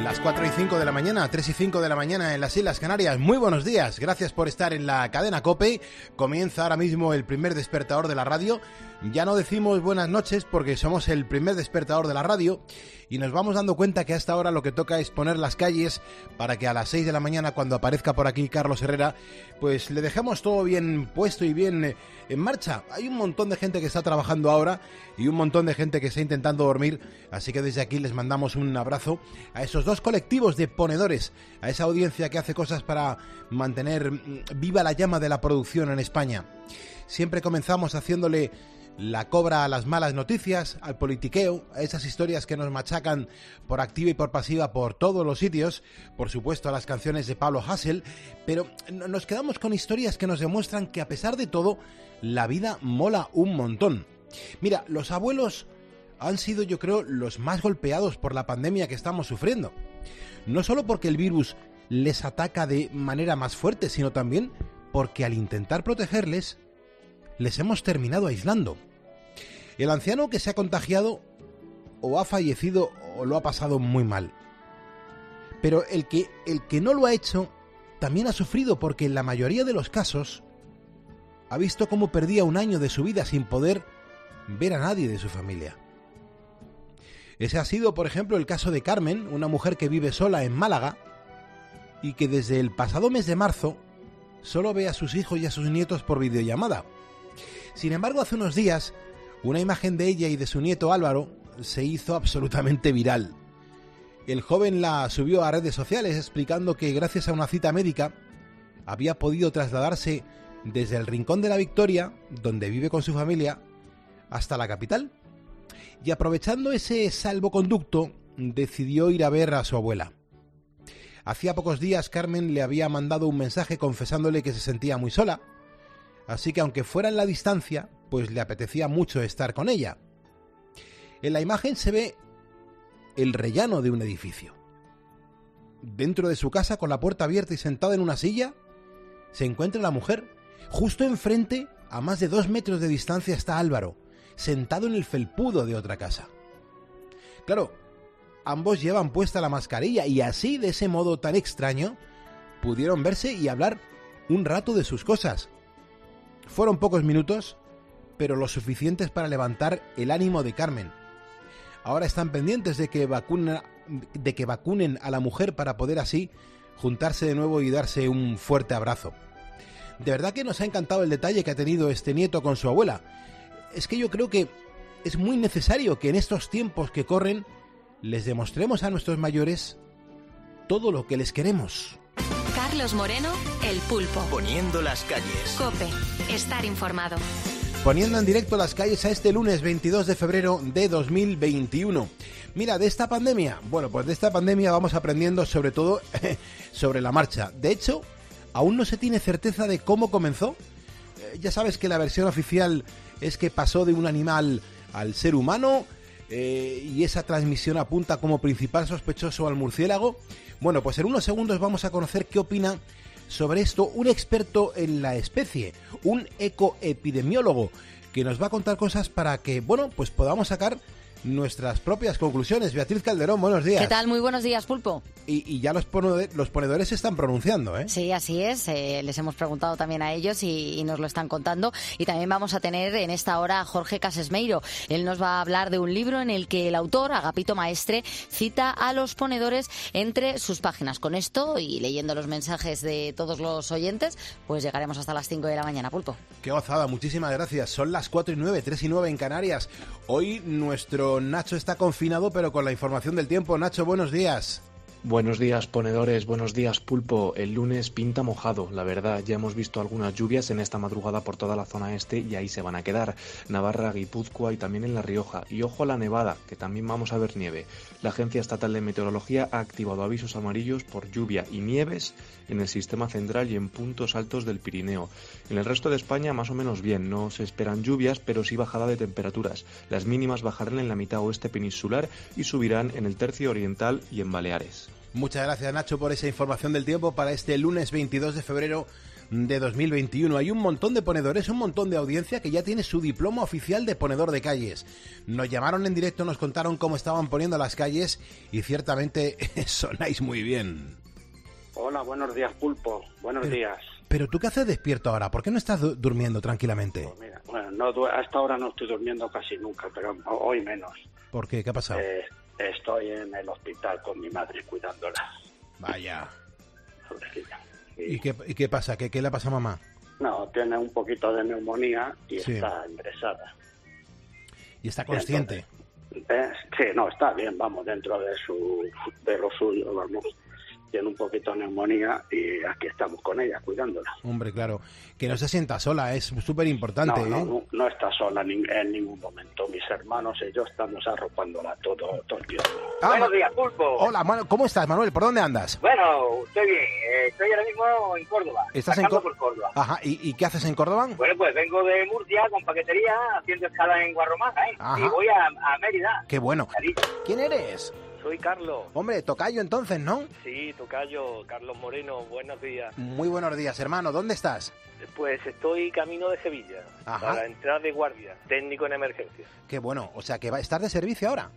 Las 4:05 de la mañana, 3:05 de la mañana en las Islas Canarias. Muy buenos días, gracias por estar en la cadena COPE. Comienza ahora mismo el primer despertador de la radio. Ya no decimos buenas noches porque somos el primer despertador de la radio y nos vamos dando cuenta que hasta ahora lo que toca es poner las calles para que a las 6 de la mañana, cuando aparezca por aquí Carlos Herrera, pues le dejemos todo bien puesto y bien en marcha. Hay un montón de gente que está trabajando ahora y un montón de gente que está intentando dormir, así que desde aquí les mandamos un abrazo a esos dos colectivos de ponedores, a esa audiencia que hace cosas para mantener viva la llama de la producción en España. Siempre comenzamos haciéndole la cobra a las malas noticias, al politiqueo, a esas historias que nos machacan por activa y por pasiva por todos los sitios, por supuesto a las canciones de Pablo Hasél, pero nos quedamos con historias que nos demuestran que a pesar de todo, la vida mola un montón. Mira, los abuelos han sido, yo creo, los más golpeados por la pandemia que estamos sufriendo. No solo porque el virus les ataca de manera más fuerte, sino también porque al intentar protegerles, les hemos terminado aislando. El anciano que se ha contagiado o ha fallecido o lo ha pasado muy mal. Pero el que no lo ha hecho también ha sufrido, porque en la mayoría de los casos ha visto cómo perdía un año de su vida sin poder ver a nadie de su familia. Ese ha sido, por ejemplo, el caso de Carmen, una mujer que vive sola en Málaga y que desde el pasado mes de marzo solo ve a sus hijos y a sus nietos por videollamada. Sin embargo, hace unos días, una imagen de ella y de su nieto Álvaro se hizo absolutamente viral. El joven la subió a redes sociales explicando que gracias a una cita médica había podido trasladarse desde el Rincón de la Victoria, donde vive con su familia, hasta la capital. Y aprovechando ese salvoconducto, decidió ir a ver a su abuela. Hacía pocos días Carmen le había mandado un mensaje confesándole que se sentía muy sola, así que aunque fuera en la distancia, pues le apetecía mucho estar con ella. En la imagen se ve el rellano de un edificio. Dentro de su casa, con la puerta abierta y sentada en una silla, se encuentra la mujer. Justo enfrente, a más de 2 metros de distancia, está Álvaro, sentado en el felpudo de otra casa. Claro, ambos llevan puesta la mascarilla y así, de ese modo tan extraño, pudieron verse y hablar un rato de sus cosas. Fueron pocos minutos, pero lo suficientes para levantar el ánimo de Carmen. Ahora están pendientes de que vacunen a la mujer para poder así juntarse de nuevo y darse un fuerte abrazo. De verdad que nos ha encantado el detalle que ha tenido este nieto con su abuela. Es que yo creo que es muy necesario que en estos tiempos que corren les demostremos a nuestros mayores todo lo que les queremos. Carlos Moreno, El Pulpo. Poniendo las calles. COPE. Estar informado. Poniendo en directo las calles a este lunes 22 de febrero de 2021. Mira, de esta pandemia, pues de esta pandemia vamos aprendiendo sobre todo sobre la marcha. De hecho, aún no se tiene certeza de cómo comenzó. Ya sabes que la versión oficial es que pasó de un animal al ser humano, y esa transmisión apunta como principal sospechoso al murciélago. Bueno, pues en unos segundos vamos a conocer qué opina sobre esto un experto en la especie, un ecoepidemiólogo, que nos va a contar cosas para que, pues podamos sacar nuestras propias conclusiones. Beatriz Calderón, buenos días. ¿Qué tal? Muy buenos días, Pulpo. Y ya los ponedores se están pronunciando, ¿eh? Sí, así es. Les hemos preguntado también a ellos y nos lo están contando. Y también vamos a tener en esta hora a Jorge Casesmeiro. Él nos va a hablar de un libro en el que el autor, Agapito Maestre, cita a los ponedores entre sus páginas. Con esto y leyendo los mensajes de todos los oyentes, pues llegaremos hasta las 5 de la mañana, Pulpo. Qué gozada, muchísimas gracias. Son las 4:09, 3:09 en Canarias. Hoy nuestro Nacho está confinado, pero con la información del tiempo. Nacho, buenos días. Buenos días, ponedores, buenos días, Pulpo. El lunes pinta mojado, la verdad. Ya hemos visto algunas lluvias en esta madrugada por toda la zona este y ahí se van a quedar. Navarra, Guipúzcoa y también en La Rioja. Y ojo a la nevada, que también vamos a ver nieve. La Agencia Estatal de Meteorología ha activado avisos amarillos por lluvia y nieves en el sistema central y en puntos altos del Pirineo. En el resto de España más o menos bien, no se esperan lluvias, pero sí bajada de temperaturas. Las mínimas bajarán en la mitad oeste peninsular y subirán en el tercio oriental y en Baleares. Muchas gracias, Nacho, por esa información del tiempo para este lunes 22 de febrero de 2021. Hay un montón de ponedores, un montón de audiencia que ya tiene su diploma oficial de ponedor de calles. Nos llamaron en directo, nos contaron cómo estaban poniendo las calles y ciertamente sonáis muy bien. Hola, buenos días, Pulpo. Buenos días. Pero ¿tú qué haces despierto ahora? ¿Por qué no estás durmiendo tranquilamente? Pues mira, bueno, hasta ahora no estoy durmiendo casi nunca, pero hoy menos. ¿Por qué? ¿Qué ha pasado? Estoy en el hospital con mi madre cuidándola. Vaya. Pobrecilla. ¿Y qué pasa? ¿Qué le pasa a mamá? No, tiene un poquito de neumonía y Sí. está ingresada. ¿Y está consciente? Sí, no, está bien, vamos, dentro de lo suyo, vamos. Tiene un poquito de neumonía y aquí estamos con ella, cuidándola. Hombre, claro. Que no se sienta sola, es súper importante, No está sola en ningún momento. Mis hermanos y yo estamos arropándola todo el tiempo. Buenos días, Pulpo. Hola, ¿cómo estás, Manuel? ¿Por dónde andas? Bueno, estoy bien. Estoy ahora mismo en Córdoba. ¿Estás pasando por Córdoba. Ajá, ¿y qué haces en Córdoba? Bueno, pues vengo de Murcia con paquetería, haciendo escala en Guarromaja, Ajá. y voy a Mérida. Qué bueno. Cariño. ¿Quién eres? Soy Carlos. Hombre, tocayo entonces, ¿no? Sí, tocayo, Carlos Moreno, buenos días. Muy buenos días, hermano. ¿Dónde estás? Pues estoy camino de Sevilla, Ajá. para entrar de guardia, técnico en emergencias. Qué bueno. O sea, que va a estar de servicio ahora.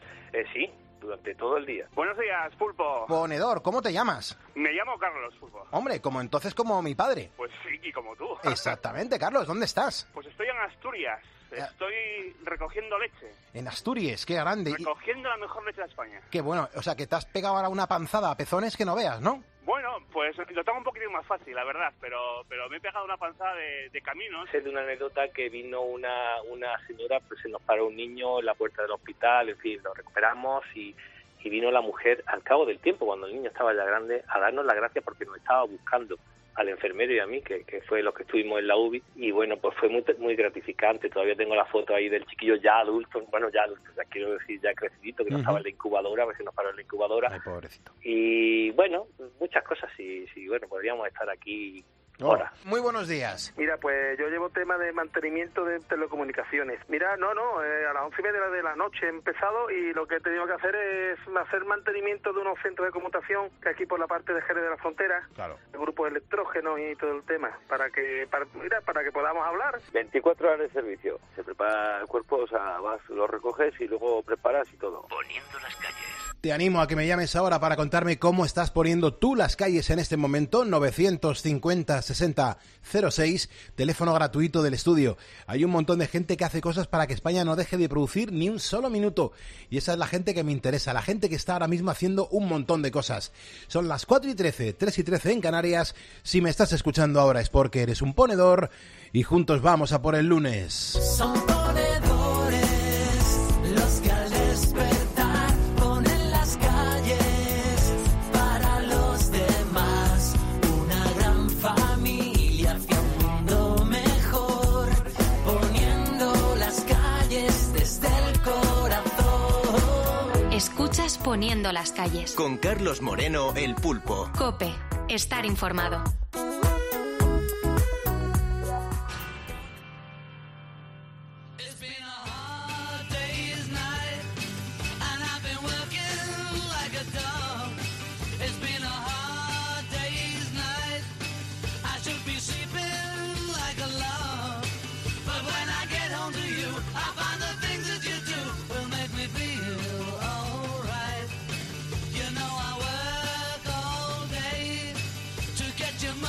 Sí, durante todo el día. Buenos días, Pulpo. Ponedor, ¿cómo te llamas? Me llamo Carlos, Pulpo. Hombre, como mi padre. Pues sí, y como tú. Exactamente, Carlos. ¿Dónde estás? Pues estoy en Asturias. Estoy recogiendo leche. En Asturias, qué grande. Recogiendo la mejor leche de España. Qué bueno. O sea, que te has pegado ahora una panzada a pezones que no veas, ¿no? Bueno, pues lo tengo un poquitín más fácil, la verdad, pero me he pegado una panzada de caminos. Es de una anécdota que vino una señora, pues se nos paró un niño en la puerta del hospital, en fin, lo recuperamos y vino la mujer al cabo del tiempo, cuando el niño estaba ya grande, a darnos las gracias porque nos estaba buscando al enfermero y a mí, que fue los que estuvimos en la UBI, y bueno, pues fue muy gratificante. Todavía tengo la foto ahí del chiquillo ya adulto, ya quiero decir ya crecidito, que no estaba en la incubadora, a ver si nos paró en la incubadora. Ay, pobrecito. Y bueno, muchas cosas, y bueno, podríamos estar aquí horas. Muy buenos días. Mira, pues yo llevo tema de mantenimiento de telecomunicaciones. Mira, a las 11:30 de la noche he empezado y lo que he tenido que hacer es hacer mantenimiento de unos centros de conmutación que aquí por la parte de Jerez de la Frontera, Claro. el grupo de electrógenos y todo el tema, para que podamos hablar. 24 horas de servicio. Se prepara el cuerpo, o sea, lo recoges y luego preparas y todo. Poniendo las calles. Te animo a que me llames ahora para contarme cómo estás poniendo tú las calles en este momento. 950-60-06, teléfono gratuito del estudio. Hay un montón de gente que hace cosas para que España no deje de producir ni un solo minuto. Y esa es la gente que me interesa, la gente que está ahora mismo haciendo un montón de cosas. Son las 4:13, 3:13 en Canarias. Si me estás escuchando ahora es porque eres un ponedor y juntos vamos a por el lunes. Son ponedores los que al despertar ponen las calles para los demás. Una gran familia hacia un mundo mejor, poniendo las calles desde el corazón. Escuchas Poniendo las calles. Con Carlos Moreno, el Pulpo. COPE. Estar informado. You know I work all day to get you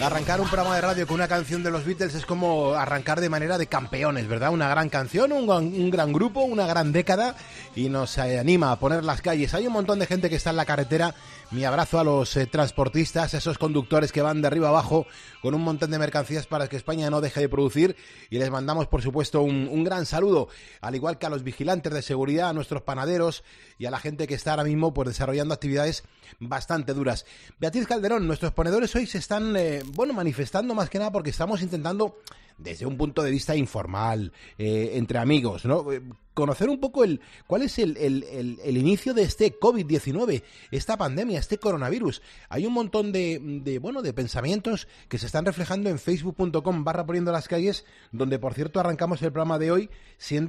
Arrancar un programa de radio con una canción de los Beatles es como arrancar de manera de campeones, ¿verdad? Una gran canción, un gran grupo, una gran década y nos anima a poner las calles. Hay un montón de gente que está en la carretera. Mi abrazo a los transportistas, a esos conductores que van de arriba abajo con un montón de mercancías para que España no deje de producir, y les mandamos, por supuesto, un gran saludo, al igual que a los vigilantes de seguridad, a nuestros panaderos y a la gente que está ahora mismo pues desarrollando actividades bastante duras. Beatriz Calderón, nuestros ponedores hoy se están manifestando más que nada porque estamos intentando, desde un punto de vista informal, entre amigos, ¿no?, conocer un poco cuál es el inicio de este COVID-19, esta pandemia, este coronavirus. Hay un montón de pensamientos que se están reflejando en facebook.com/poniendo las calles, donde, por cierto, arrancamos el programa de hoy siendo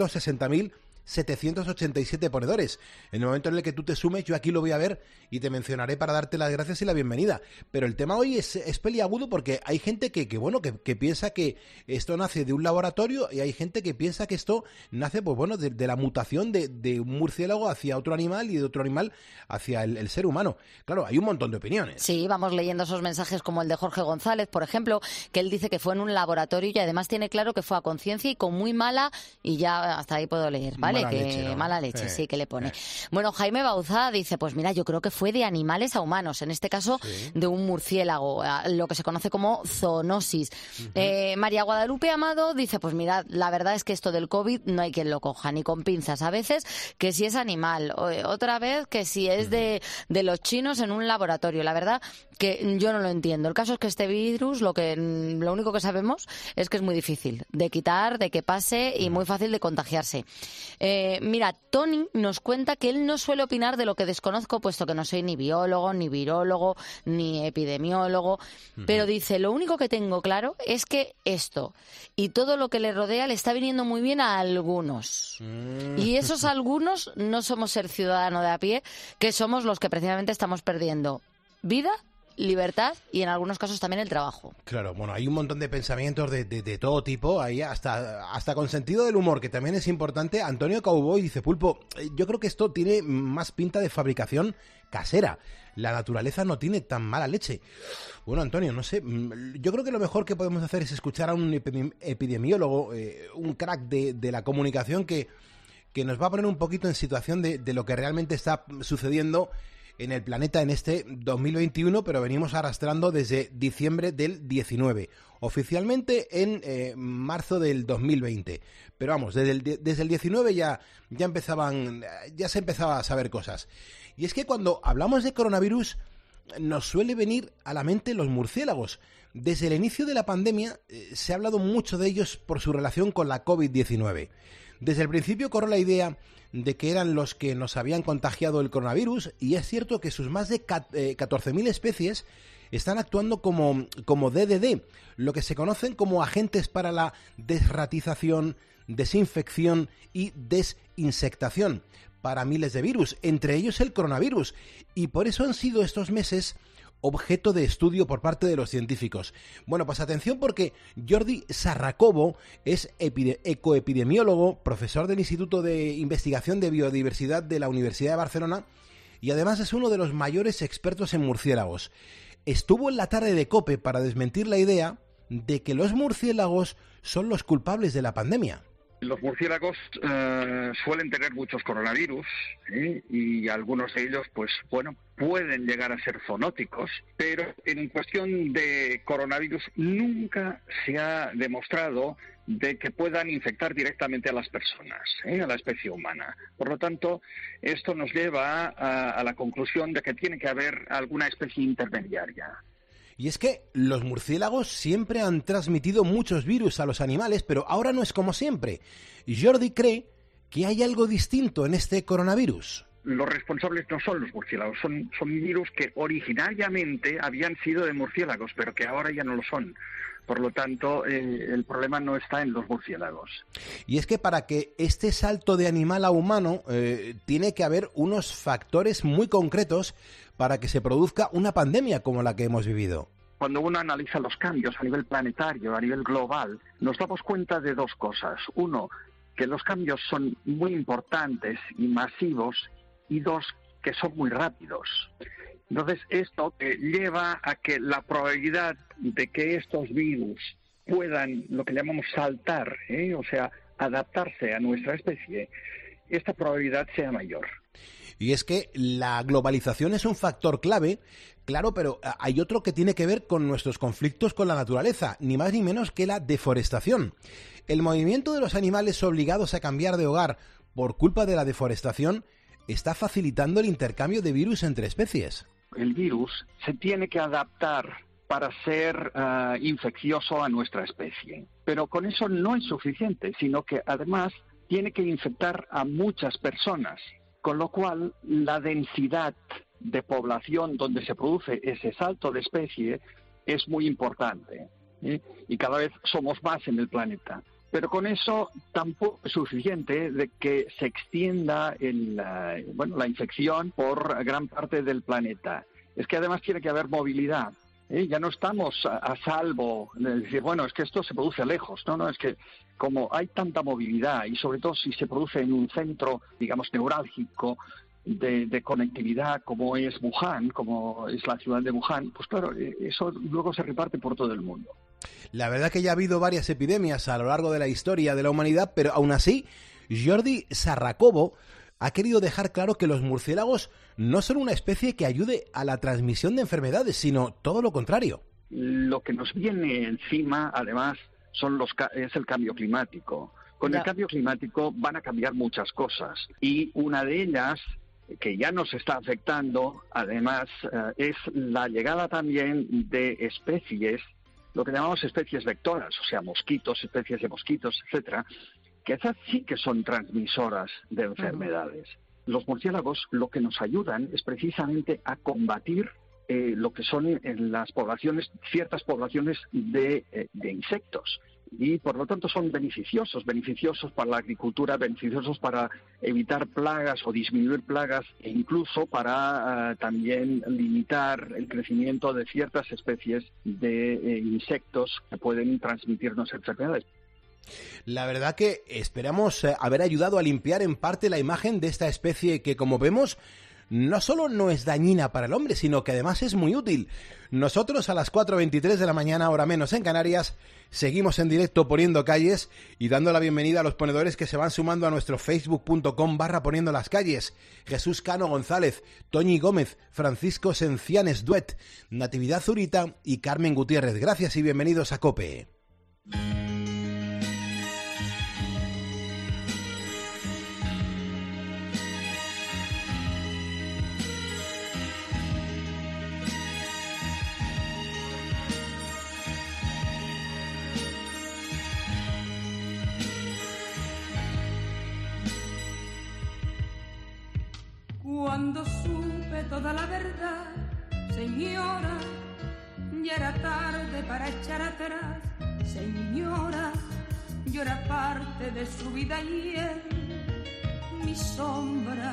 60.787 ponedores. En el momento en el que tú te sumes, yo aquí lo voy a ver y te mencionaré para darte las gracias y la bienvenida. Pero el tema hoy es peliagudo porque hay gente que piensa que esto nace de un laboratorio y hay gente que piensa que esto nace de la mutación de un murciélago hacia otro animal y de otro animal hacia el ser humano. Claro, hay un montón de opiniones. Sí, vamos leyendo esos mensajes como el de Jorge González, por ejemplo, que él dice que fue en un laboratorio y además tiene claro que fue a conciencia y con muy mala, y ya hasta ahí puedo leer, ¿vale? Mala leche, sí, que le pone. Bueno, Jaime Bauzá dice, pues mira, yo creo que fue de animales a humanos, en este caso de un murciélago, lo que se conoce como zoonosis. María Guadalupe Amado dice, pues mira, la verdad es que esto del COVID no hay quien lo coja, ni con pinzas. A veces que si es animal, otra vez que si es de los chinos en un laboratorio. La verdad que yo no lo entiendo. El caso es que este virus, lo único que sabemos es que es muy difícil de quitar, de que pase y muy fácil de contagiarse. Mira, Tony nos cuenta que él no suele opinar de lo que desconozco, puesto que no soy ni biólogo, ni virólogo, ni epidemiólogo, pero dice, lo único que tengo claro es que esto y todo lo que le rodea le está viniendo muy bien a algunos. Y esos algunos no somos el ciudadano de a pie, que somos los que precisamente estamos perdiendo vida, libertad y en algunos casos también el trabajo. Claro, bueno, hay un montón de pensamientos de todo tipo, ahí hasta con sentido del humor, que también es importante. Antonio Cowboy dice, Pulpo, yo creo que esto tiene más pinta de fabricación casera. La naturaleza no tiene tan mala leche. Bueno, Antonio, no sé, yo creo que lo mejor que podemos hacer es escuchar a un epidemiólogo, un crack de la comunicación que nos va a poner un poquito en situación de lo que realmente está sucediendo en el planeta en este 2021, pero venimos arrastrando desde diciembre del 19, oficialmente en marzo del 2020. Pero vamos, desde el 19 ya se empezaba a saber cosas. Y es que cuando hablamos de coronavirus nos suele venir a la mente los murciélagos. Desde el inicio de la pandemia se ha hablado mucho de ellos por su relación con la COVID-19. Desde el principio corrió la idea de que eran los que nos habían contagiado el coronavirus, y es cierto que sus más de 14.000 especies están actuando como DDD, lo que se conocen como agentes para la desratización, desinfección y desinsectación para miles de virus, entre ellos el coronavirus, y por eso han sido estos meses objeto de estudio por parte de los científicos. Bueno, pues atención, porque Jordi Sarracobo es ecoepidemiólogo, profesor del Instituto de Investigación de Biodiversidad de la Universidad de Barcelona y además es uno de los mayores expertos en murciélagos. Estuvo en la tarde de COPE para desmentir la idea de que los murciélagos son los culpables de la pandemia. Los murciélagos suelen tener muchos coronavirus, y algunos de ellos, pueden llegar a ser zoonóticos, pero en cuestión de coronavirus nunca se ha demostrado de que puedan infectar directamente a las personas, a la especie humana. Por lo tanto, esto nos lleva a la conclusión de que tiene que haber alguna especie intermediaria. Y es que los murciélagos siempre han transmitido muchos virus a los animales, pero ahora no es como siempre. Jordi cree que hay algo distinto en este coronavirus. Los responsables no son los murciélagos, son virus que originariamente habían sido de murciélagos, pero que ahora ya no lo son. Por lo tanto, el problema no está en los murciélagos. Y es que para que este salto de animal a humano tiene que haber unos factores muy concretos para que se produzca una pandemia como la que hemos vivido. Cuando uno analiza los cambios a nivel planetario, a nivel global, nos damos cuenta de dos cosas. Uno, que los cambios son muy importantes y masivos, y dos, que son muy rápidos. Entonces, esto lleva a que la probabilidad de que estos virus puedan, lo que llamamos saltar, o sea, adaptarse a nuestra especie, esta probabilidad sea mayor. Y es que la globalización es un factor clave, claro, pero hay otro que tiene que ver con nuestros conflictos con la naturaleza, ni más ni menos que la deforestación. El movimiento de los animales obligados a cambiar de hogar por culpa de la deforestación está facilitando el intercambio de virus entre especies. El virus se tiene que adaptar para ser infeccioso a nuestra especie. Pero con eso no es suficiente, sino que además tiene que infectar a muchas personas. Con lo cual, la densidad de población donde se produce ese salto de especie es muy importante, y cada vez somos más en el planeta. Pero con eso tampoco es suficiente de que se extienda la infección por gran parte del planeta. Es que además tiene que haber movilidad. Ya no estamos a salvo de decir, bueno, es que esto se produce lejos. No, es que como hay tanta movilidad y sobre todo si se produce en un centro, digamos, neurálgico de conectividad como es Wuhan, como es la ciudad de Wuhan, pues claro, eso luego se reparte por todo el mundo. La verdad que ya ha habido varias epidemias a lo largo de la historia de la humanidad, pero aún así, Jordi Sarracobo ha querido dejar claro que los murciélagos no son una especie que ayude a la transmisión de enfermedades, sino todo lo contrario. Lo que nos viene encima, además, es el cambio climático. Con el cambio climático van a cambiar muchas cosas y una de ellas, que ya nos está afectando, además, es la llegada también de especies, lo que llamamos especies vectoras, o sea, mosquitos, especies de mosquitos, etcétera, que esas sí que son transmisoras de enfermedades. Los murciélagos lo que nos ayudan es precisamente a combatir lo que son en las poblaciones, ciertas poblaciones de insectos. Y por lo tanto son beneficiosos para la agricultura, beneficiosos para evitar plagas o disminuir plagas e incluso para también limitar el crecimiento de ciertas especies de insectos que pueden transmitirnos enfermedades. La verdad que esperamos haber ayudado a limpiar en parte la imagen de esta especie que, como vemos, no solo no es dañina para el hombre, sino que además es muy útil. Nosotros a las 4:23 de la mañana, hora menos en Canarias, seguimos en directo Poniendo Calles y dando la bienvenida a los ponedores que se van sumando a nuestro facebook.com/Poniendo las Calles. Jesús Cano González, Toñi Gómez, Francisco Sencianes Duet, Natividad Zurita y Carmen Gutiérrez. Gracias y bienvenidos a COPE. Cuando supe toda la verdad, señora, ya era tarde para echar atrás. Señora, yo era parte de su vida y él, mi sombra.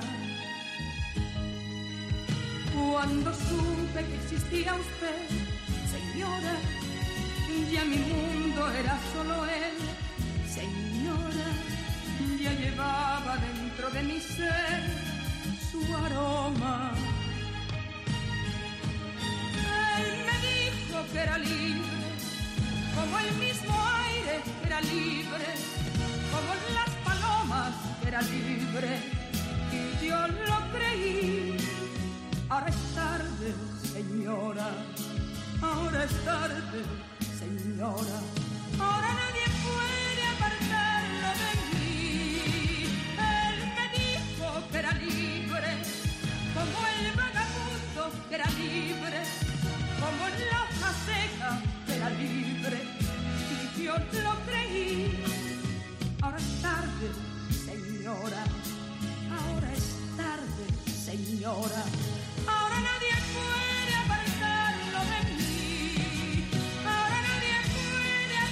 Cuando supe que existía usted, señora, ya mi mundo era solo él. Señora, ya llevaba dentro de mi ser su aroma. Él me dijo que era libre, como el mismo aire que era libre, como las palomas que era libre, y yo lo creí. Ahora es tarde, señora, ahora es tarde, señora, ahora nadie puede apartarlo de mí. Él me dijo que era libre, como el vagabundo que era libre, como la hoja seca que era libre, y yo lo creí. Ahora es tarde, señora, ahora es tarde, señora, ahora nadie puede apartarlo de mí, ahora nadie puede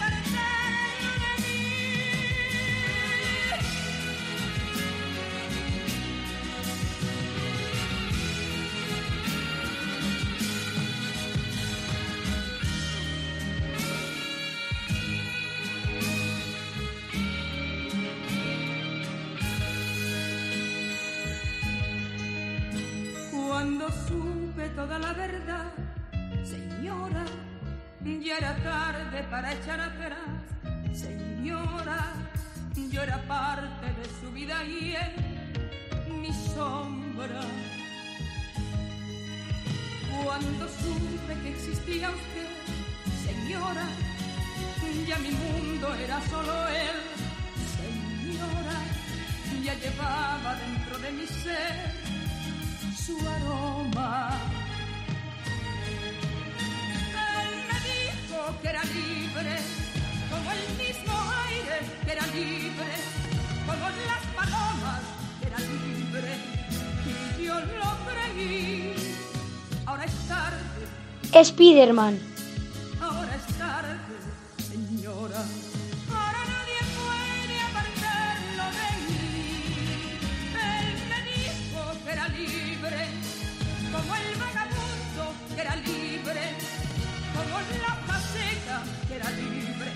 toda la verdad, señora. Ya era tarde para echar atrás, señora. Yo era parte de su vida y él mi sombra. Cuando supe que existía usted, señora, ya mi mundo era solo él, señora. Ya llevaba dentro de mi ser su aroma. Él me dijo que era libre, como el mismo aire que era libre, como las palomas que era libre, y yo lo creí. Ahora es tarde, Spiderman. ahora es tarde, señora. Ahora nadie puede apartarlo de mí. Él me dijo que era libre, como el vagabundo que era libre, como la hoja seca que era libre,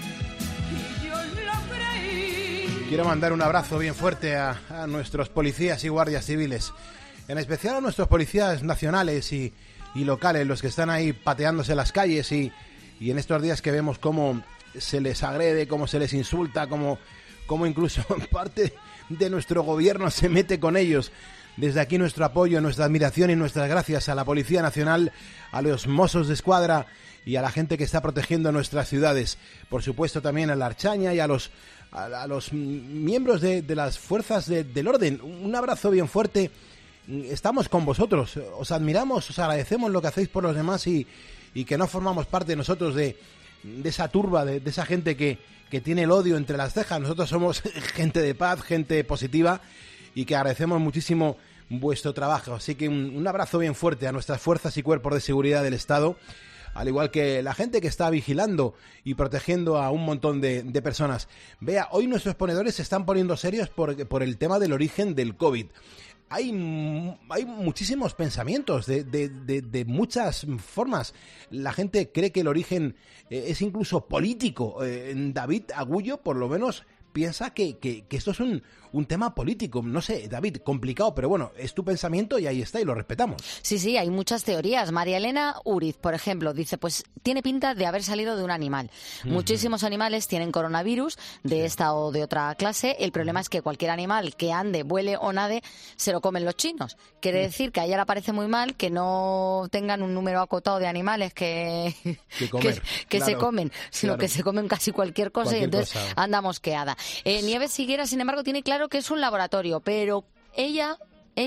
y yo lo creí. Quiero mandar un abrazo bien fuerte a nuestros policías y guardias civiles, en especial a nuestros policías nacionales y locales, los que están ahí pateándose las calles y en estos días que vemos cómo se les agrede, cómo se les insulta, cómo incluso parte de nuestro gobierno se mete con ellos. Desde aquí nuestro apoyo, nuestra admiración y nuestras gracias a la Policía Nacional, a los Mossos de Escuadra y a la gente que está protegiendo nuestras ciudades. Por supuesto también a la Archaña y a los miembros de las fuerzas del orden. Un abrazo bien fuerte. Estamos con vosotros, os admiramos, os agradecemos lo que hacéis por los demás y que no formamos parte nosotros de esa turba, de esa gente que tiene el odio entre las cejas. Nosotros somos gente de paz, gente positiva y que agradecemos muchísimo vuestro trabajo. Así que un abrazo bien fuerte a nuestras fuerzas y cuerpos de seguridad del Estado, al igual que la gente que está vigilando y protegiendo a un montón de personas. Vea, hoy nuestros ponedores se están poniendo serios por el tema del origen del COVID. Hay muchísimos pensamientos de muchas formas. La gente cree que el origen es incluso político. David Agullo, por lo menos, piensa que esto es un tema político. No sé, David, complicado, pero bueno, es tu pensamiento y ahí está y lo respetamos. Sí, hay muchas teorías. María Elena Uriz, por ejemplo, dice, pues tiene pinta de haber salido de un animal. Muchísimos animales tienen coronavirus de esta o de otra clase. El problema es que cualquier animal que ande, vuele o nade, se lo comen los chinos. Quiere decir que a ella le parece muy mal que no tengan un número acotado de animales que se comen, sino que se comen casi cualquier cosa y entonces anda mosqueada. Nieves Higuera, sin embargo, tiene claro que es un laboratorio, pero ella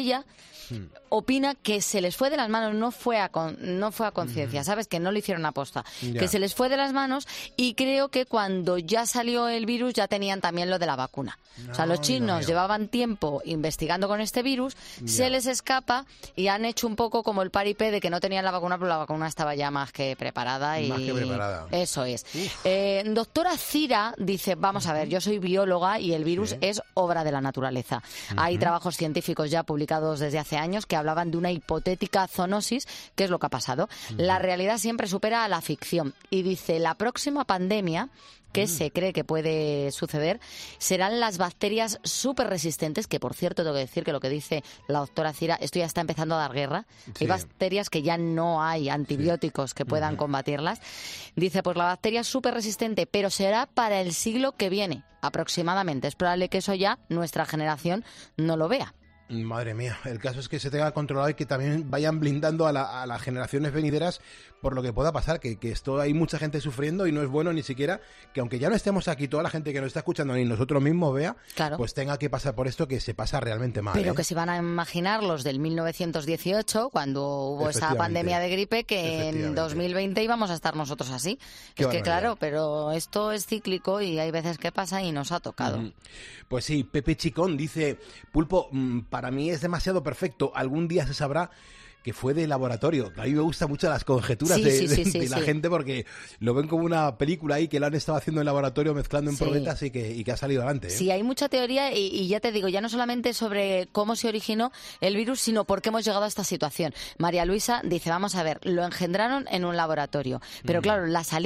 opina que se les fue de las manos, no fue a conciencia, ¿sabes? Que no lo hicieron aposta, que se les fue de las manos y creo que cuando ya salió el virus ya tenían también lo de la vacuna. O sea, los chinos llevaban tiempo investigando con este virus, se les escapa y han hecho un poco como el paripé de que no tenían la vacuna, pero la vacuna estaba ya más que preparada. Más que preparada. Eso es. Doctora Cira dice, vamos a ver, yo soy bióloga y el virus es obra de la naturaleza. Hay trabajos científicos ya publicados desde hace años que hablaban de una hipotética zoonosis, que es lo que ha pasado. La realidad siempre supera a la ficción. Y dice, la próxima pandemia que se cree que puede suceder serán las bacterias súper resistentes, que por cierto tengo que decir que lo que dice la doctora Cira, esto ya está empezando a dar guerra. Hay bacterias que ya no hay antibióticos que puedan combatirlas. Dice, pues la bacteria es súper resistente, pero será para el siglo que viene, aproximadamente. Es probable que eso ya nuestra generación no lo vea. Madre mía, el caso es que se tenga controlado y que también vayan blindando a las generaciones venideras por lo que pueda pasar, que esto hay mucha gente sufriendo y no es bueno ni siquiera que aunque ya no estemos aquí, toda la gente que nos está escuchando ni nosotros mismos vea, pues tenga que pasar por esto que se pasa realmente mal. Pero que se van a imaginar los del 1918, cuando hubo esa pandemia de gripe, que en 2020 íbamos a estar nosotros así. Es que claro, pero esto es cíclico y hay veces que pasa y nos ha tocado. Pues sí, Pepe Chicón dice, Pulpo, para mí es demasiado perfecto, algún día se sabrá que fue de laboratorio. A mí me gustan mucho las conjeturas de la gente porque lo ven como una película ahí que lo han estado haciendo en laboratorio mezclando en probetas y que ha salido adelante. Sí, hay mucha teoría y ya te digo, ya no solamente sobre cómo se originó el virus, sino por qué hemos llegado a esta situación. María Luisa dice, vamos a ver, lo engendraron en un laboratorio, pero claro, la salida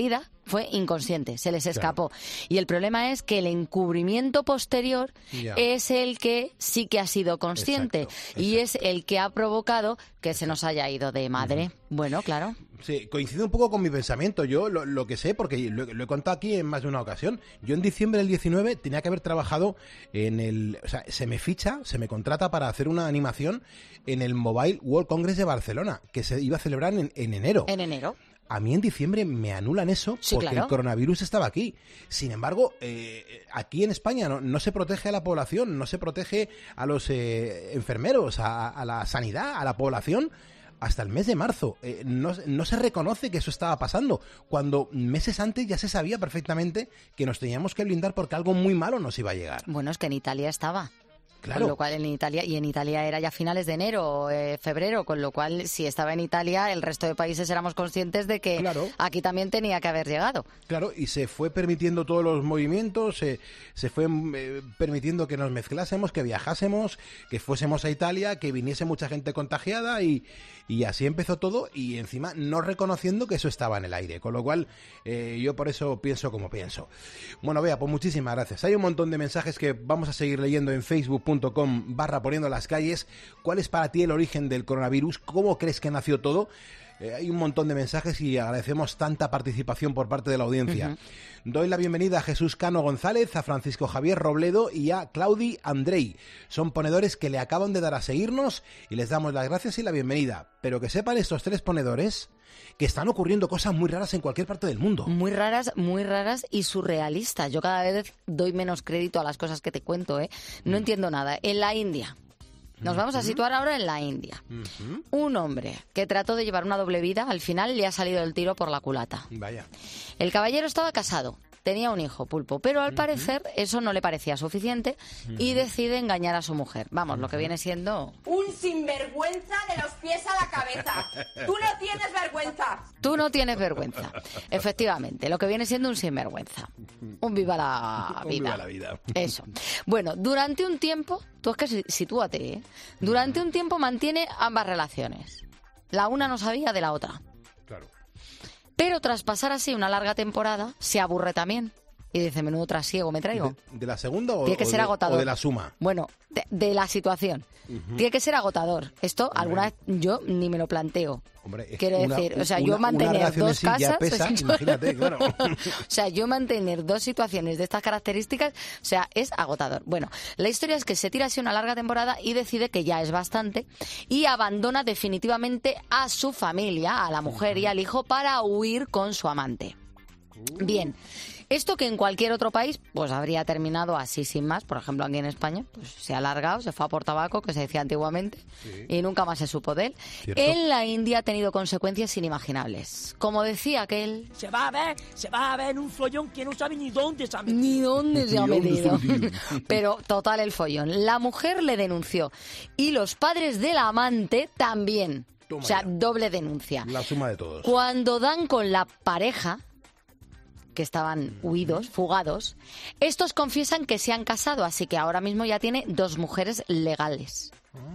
fue inconsciente, se les escapó. Y el problema es que el encubrimiento posterior es el que sí que ha sido consciente y es el que ha provocado que se nos haya ido de madre. Bueno, claro. Sí, coincide un poco con mi pensamiento. Yo lo que sé, porque lo he contado aquí en más de una ocasión, yo en diciembre del 19 tenía que haber trabajado en el... O sea, se me contrata para hacer una animación en el Mobile World Congress de Barcelona, que se iba a celebrar en enero. En enero. A mí en diciembre me anulan eso porque el coronavirus estaba aquí. Sin embargo, aquí en España no se protege a la población, no se protege a los enfermeros, a la sanidad, a la población, hasta el mes de marzo. No se reconoce que eso estaba pasando, cuando meses antes ya se sabía perfectamente que nos teníamos que blindar porque algo muy malo nos iba a llegar. Bueno, es que en Italia estaba. Claro. Con lo cual en Italia era ya finales de enero, febrero, con lo cual si estaba en Italia, el resto de países éramos conscientes de que aquí también tenía que haber llegado. Claro, y se fue permitiendo todos los movimientos, se fue permitiendo que nos mezclásemos, que viajásemos, que fuésemos a Italia, que viniese mucha gente contagiada y así empezó todo, y encima no reconociendo que eso estaba en el aire, con lo cual yo por eso pienso como pienso. Bueno, Bea, pues muchísimas gracias. Hay un montón de mensajes que vamos a seguir leyendo en facebook.com/poniendo las calles. ¿Cuál es para ti el origen del coronavirus? ¿Cómo crees que nació todo? Hay un montón de mensajes y agradecemos tanta participación por parte de la audiencia. Doy la bienvenida a Jesús Cano González, a Francisco Javier Robledo y a Claudi Andrei. Son ponedores que le acaban de dar a seguirnos y les damos las gracias y la bienvenida. Pero que sepan estos 3 ponedores que están ocurriendo cosas muy raras en cualquier parte del mundo. Muy raras y surrealistas. Yo cada vez doy menos crédito a las cosas que te cuento, ¿eh? No entiendo nada. En la India. Nos vamos a situar ahora en la India. Un hombre que trató de llevar una doble vida, al final le ha salido el tiro por la culata. Vaya. El caballero estaba casado, tenía un hijo, Pulpo, pero al parecer eso no le parecía suficiente y decide engañar a su mujer. Vamos, lo que viene siendo... Un sinvergüenza de los pies a la cabeza. ¡Tú no tienes vergüenza! Tú no tienes vergüenza. Efectivamente, lo que viene siendo un sinvergüenza. Un viva la vida. Un viva la vida. Eso. Bueno, durante un tiempo, tú es que sitúate, ¿eh? Durante un tiempo mantiene ambas relaciones. La una no sabía de la otra. Claro. Pero tras pasar así una larga temporada, se aburre también. Y dice, menudo trasiego me traigo. ¿De la segunda o, Tiene que ser agotador. O de la suma? Bueno, de la situación. Tiene que ser agotador. Esto alguna vez yo ni me lo planteo. Hombre, quiero decir, o sea, yo mantener 2 casas... Ya pesa, imagínate, claro. O sea, yo mantener 2 situaciones de estas características, o sea, es agotador. Bueno, la historia es que se tira así una larga temporada y decide que ya es bastante y abandona definitivamente a su familia, a la mujer y al hijo, para huir con su amante. Bien, esto que en cualquier otro país pues habría terminado así sin más, por ejemplo aquí en España, pues se ha alargado, se fue a por tabaco, que se decía antiguamente, y nunca más se supo de él. ¿Cierto? En la India ha tenido consecuencias inimaginables. Como decía aquel... Se va a ver un follón que no sabe ni dónde se ha metido. Ni dónde se ha metido. Pero total el follón. La mujer le denunció y los padres del amante también. Toma, o sea, doble denuncia. La suma de todos. Cuando dan con la pareja, que estaban huidos, fugados, estos confiesan que se han casado, así que ahora mismo ya tiene 2 mujeres legales.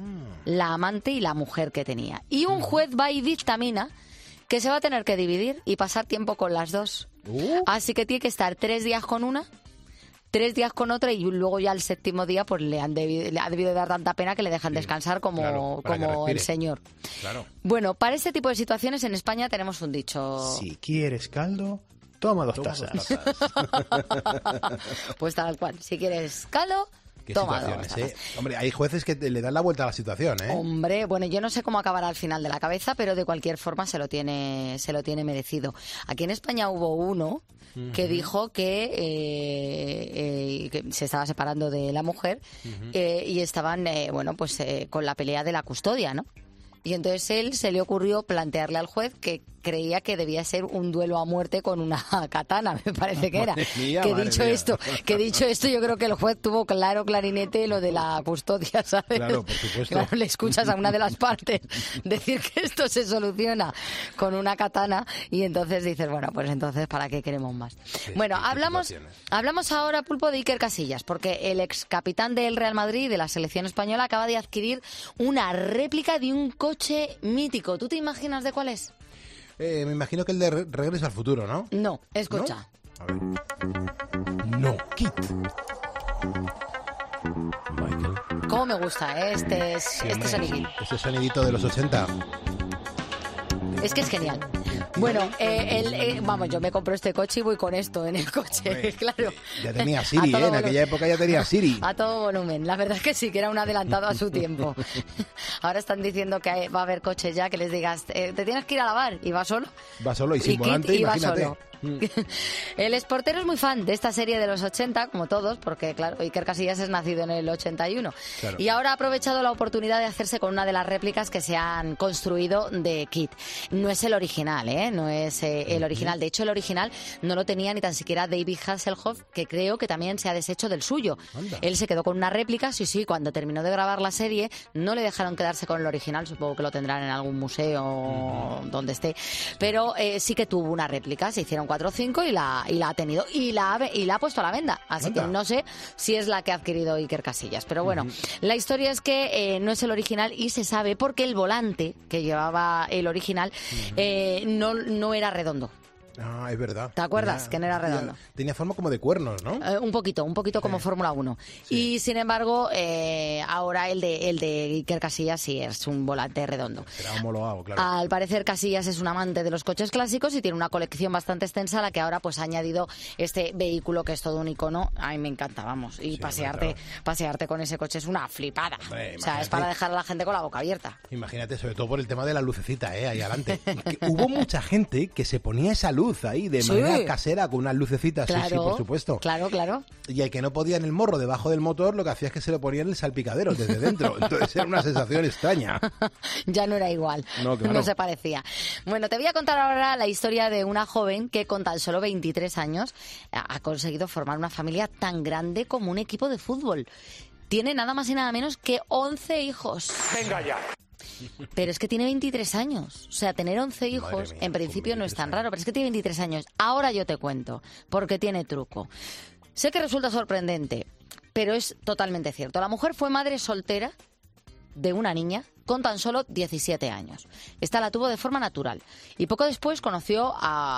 La amante y la mujer que tenía. Y un juez va y dictamina que se va a tener que dividir y pasar tiempo con las 2. Así que tiene que estar 3 días con una, 3 días con otra, y luego ya el 7º día pues le ha debido dar tanta pena que le dejan descansar como el señor. Claro. Bueno, para este tipo de situaciones en España tenemos un dicho... Si quieres caldo, toma 2 tazas. Pues tal cual, si quieres caldo... Toma, Hombre, hay jueces que le dan la vuelta a la situación, ¿eh? Hombre, bueno, yo no sé cómo acabará al final de la cabeza, pero de cualquier forma se lo tiene merecido. Aquí en España hubo uno que dijo que se estaba separando de la mujer y estaban, con la pelea de la custodia, ¿no? Y entonces él se le ocurrió plantearle al juez que creía que debía ser un duelo a muerte con una katana, me parece que era. Que dicho esto, yo creo que el juez tuvo clarinete lo de la custodia, ¿sabes? Claro, por supuesto. Claro, le escuchas a una de las partes decir que esto se soluciona con una katana y entonces dices, bueno, pues entonces ¿para qué queremos más? Sí, bueno, hablamos ahora, Pulpo, de Iker Casillas, porque el ex capitán del Real Madrid y de la selección española acaba de adquirir una réplica de un coche mítico. ¿Tú te imaginas de cuál es? Me imagino que el de Regreso al Futuro, ¿no? No, escucha. ¿No? A ver. No, Kit. Michael. ¿Cómo me gusta, este sonidito? Ese sonidito de los 80. Es que es genial. Bueno, vamos, yo me compro este coche y voy con esto en el coche, Hombre, claro. Ya tenía Siri, en aquella época ya tenía Siri. A todo volumen. La verdad es que sí, que era un adelantado a su tiempo. Ahora están diciendo que va a haber coches ya que les digas, te tienes que ir a lavar, y va solo. Va solo y sin volante, imagínate. Va solo. El exportero es muy fan de esta serie de los 80, como todos, porque claro, Iker Casillas es nacido en el 81. Claro. Y ahora ha aprovechado la oportunidad de hacerse con una de las réplicas que se han construido de Kit. No es el original, ¿eh? No es el original. De hecho, el original no lo tenía ni tan siquiera David Hasselhoff, que creo que también se ha deshecho del suyo. Anda. Él se quedó con una réplica, sí, cuando terminó de grabar la serie, no le dejaron quedarse con el original, supongo que lo tendrán en algún museo donde esté, pero sí que tuvo una réplica, se hicieron 4 o 5 y la ha tenido y la ha puesto a la venda, así que no sé si es la que ha adquirido Iker Casillas, pero bueno, la historia es que no es el original y se sabe porque el volante que llevaba el original no era redondo. Ah, es verdad. ¿Te acuerdas? Que no era redondo. Tenía forma como de cuernos, ¿no? Un poquito como Fórmula 1. Sí. Y sin embargo, ahora el de Iker Casillas sí es un volante redondo. Será homologado, claro. Al parecer Casillas es un amante de los coches clásicos y tiene una colección bastante extensa a la que ahora pues ha añadido este vehículo que es todo un icono. A mí me encanta, vamos. Y sí, pasearte con ese coche es una flipada. Hombre, o sea, es para dejar a la gente con la boca abierta. Imagínate, sobre todo por el tema de la lucecita, ahí adelante. Hubo mucha gente que se ponía esa luz ahí de manera casera con unas lucecitas, claro, sí, por supuesto. Claro. Y el que no podía en el morro debajo del motor, lo que hacía es que se lo ponía en el salpicadero desde dentro. Entonces era una sensación extraña. Ya no era igual. No, claro. No se parecía. Bueno, te voy a contar ahora la historia de una joven que con tan solo 23 años ha conseguido formar una familia tan grande como un equipo de fútbol. Tiene nada más y nada menos que 11 hijos. Venga ya. Pero es que tiene 23 años. O sea, tener 11 hijos, en principio no es tan raro, pero es que tiene 23 años. Ahora yo te cuento, porque tiene truco. Sé que resulta sorprendente, pero es totalmente cierto. La mujer fue madre soltera de una niña con tan solo 17 años. Esta la tuvo de forma natural. Y poco después conoció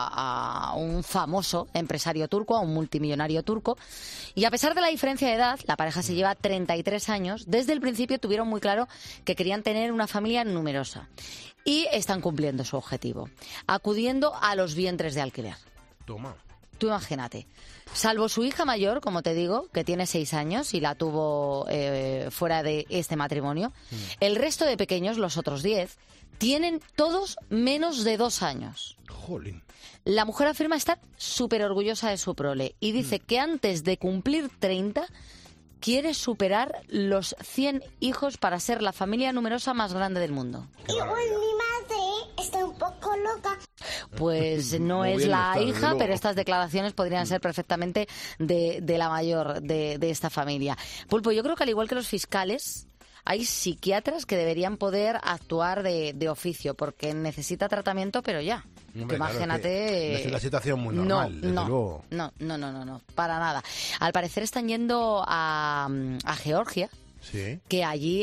a un famoso empresario turco, a un multimillonario turco. Y a pesar de la diferencia de edad, la pareja se lleva 33 años. Desde el principio tuvieron muy claro que querían tener una familia numerosa. Y están cumpliendo su objetivo, acudiendo a los vientres de alquiler. Toma. Tú imagínate. Salvo su hija mayor, como te digo, que tiene 6 años y la tuvo fuera de este matrimonio, el resto de pequeños, los otros 10, tienen todos menos de 2 años. Jolín. La mujer afirma estar súper orgullosa de su prole y dice que antes de cumplir 30 quiere superar los 100 hijos para ser la familia numerosa más grande del mundo. Y pues mi madre está un poco loca. Pues no es la hija, pero estas declaraciones podrían ser perfectamente de la mayor de esta familia. Pulpo, yo creo que al igual que los fiscales, hay psiquiatras que deberían poder actuar de oficio, porque necesita tratamiento, pero ya. Hombre, imagínate. Claro, no es una situación muy normal, desde luego. No, para nada. Al parecer están yendo a Georgia, sí, que allí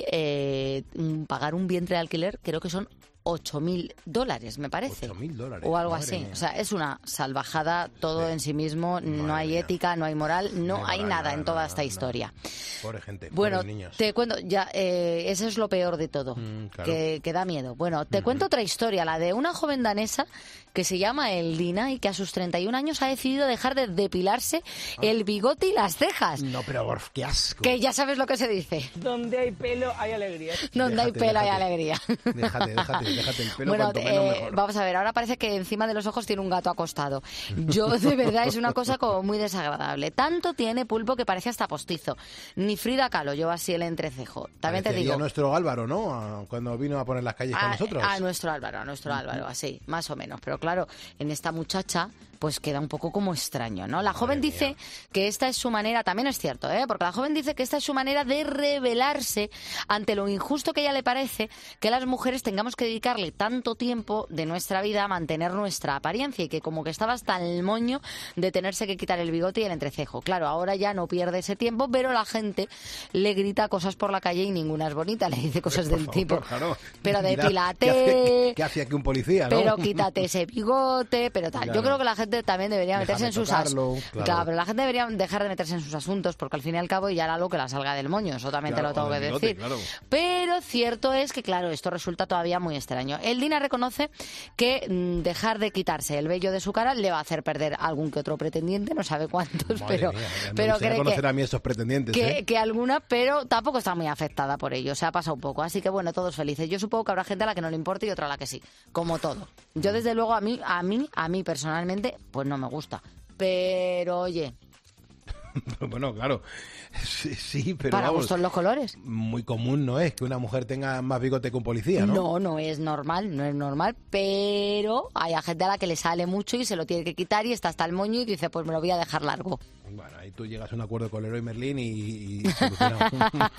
pagar un vientre de alquiler creo que son $8.000, me parece. $8.000. O algo así. Mía. O sea, es una salvajada todo en sí mismo. No hay ética, no hay moral, no hay nada en toda esta historia. Pobre gente, bueno, pobres niños. Te cuento, ya, eso es lo peor de todo, claro. que da miedo. Bueno, te cuento otra historia, la de una joven danesa que se llama Eldina y que a sus 31 años ha decidido dejar de depilarse el bigote y las cejas. No, pero qué asco. Que ya sabes lo que se dice. Donde hay pelo hay alegría. Donde hay pelo hay alegría. Déjate el pelo, bueno, cuanto menos mejor. Vamos a ver, ahora parece que encima de los ojos tiene un gato acostado. Yo, de verdad, es una cosa como muy desagradable. Tanto tiene, Pulpo, que parece hasta postizo. Ni Frida Kahlo lleva así el entrecejo. También te digo. A nuestro Álvaro, ¿no? Cuando vino a poner las calles con nosotros. A nuestro Álvaro, así, más o menos. Pero claro, en esta muchacha pues queda un poco como extraño, ¿no? La joven dice que esta es su manera, también es cierto, porque la joven dice que esta es su manera de rebelarse ante lo injusto que a ella le parece que las mujeres tengamos que dedicar dedicarle tanto tiempo de nuestra vida a mantener nuestra apariencia y que como que estaba hasta el moño de tenerse que quitar el bigote y el entrecejo. Claro, ahora ya no pierde ese tiempo, pero la gente le grita cosas por la calle y ninguna es bonita, le dice cosas del tipo, claro. pero depílate, ¿Qué hace aquí un policía, no? pero quítate ese bigote, pero tal. Claro. Yo creo que la gente también debería meterse en sus asuntos. Claro, pero la gente debería dejar de meterse en sus asuntos, porque al fin y al cabo ya era lo que la salga del moño, eso también Claro, te lo tengo que bigote, decir. claro. Pero cierto es que, claro, esto resulta todavía muy extraño. El Dina reconoce que dejar de quitarse el vello de su cara le va a hacer perder algún que otro pretendiente, no sabe cuántos, Madre pero mía, me pero gustaría cree conocer a mí esos pretendientes, que alguna, pero tampoco está muy afectada por ello, se ha pasado un poco, así que bueno, todos felices. Yo supongo que habrá gente a la que no le importe y otra a la que sí, como todo. Yo desde luego a mí personalmente pues no me gusta, pero oye, bueno, claro, sí, pero para vamos, gustos los colores. muy común no es que una mujer tenga más bigote que un policía, ¿no? No es normal, pero hay a gente a la que le sale mucho y se lo tiene que quitar y está hasta el moño y dice, pues me lo voy a dejar largo. Bueno, ahí tú llegas a un acuerdo con Leroy Merlin y solucionado.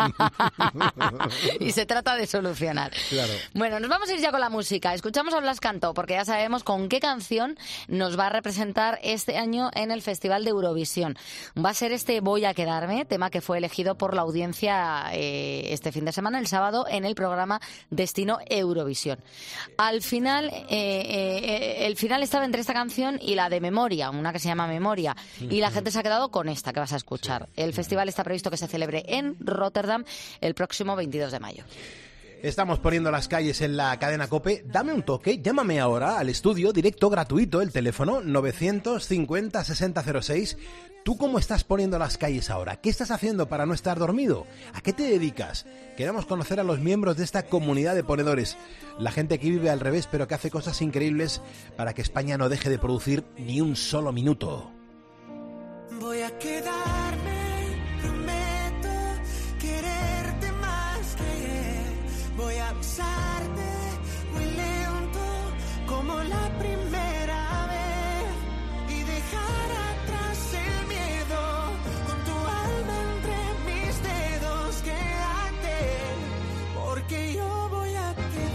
Y se trata de solucionar. Claro. Bueno, nos vamos a ir ya con la música. Escuchamos a Blas Cantó, porque ya sabemos con qué canción nos va a representar este año en el Festival de Eurovisión. Va a ser este Voy a quedarme, tema que fue elegido por la audiencia este fin de semana, el sábado, en el programa Destino Eurovisión. Al final, el final estaba entre esta canción y la de Memoria, una que se llama Memoria, y la gente se ha quedado con esta que vas a escuchar. El festival está previsto que se celebre en Rotterdam el próximo 22 de mayo. Estamos poniendo las calles en la cadena COPE. Dame un toque, llámame ahora al estudio, directo, gratuito, el teléfono 950-6006. ¿Tú cómo estás poniendo las calles ahora? ¿Qué estás haciendo para no estar dormido? ¿A qué te dedicas? Queremos conocer a los miembros de esta comunidad de ponedores. La gente que vive al revés, pero que hace cosas increíbles para que España no deje de producir ni un solo minuto. Voy a quedarme, prometo quererte más que ayer. Voy a besarte muy lento como la primera vez y dejar atrás el miedo con tu alma entre mis dedos. Quédate, porque yo voy a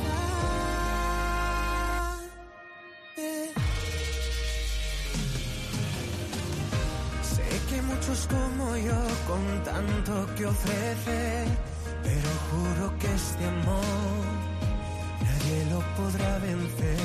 quedar. Que muchos como yo con tanto que ofrecer, pero juro que este amor nadie lo podrá vencer.